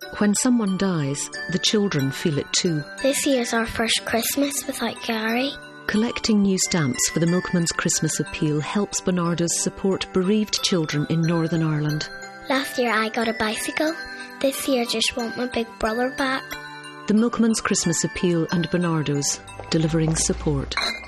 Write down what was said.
When someone dies, the children feel it too. This year's our first Christmas without Gary. Collecting new stamps for the Milkman's Christmas Appeal helps Barnardo's support bereaved children in Northern Ireland. Last year I got a bicycle. This year I just want my big brother back. The Milkman's Christmas Appeal and Barnardo's, delivering support.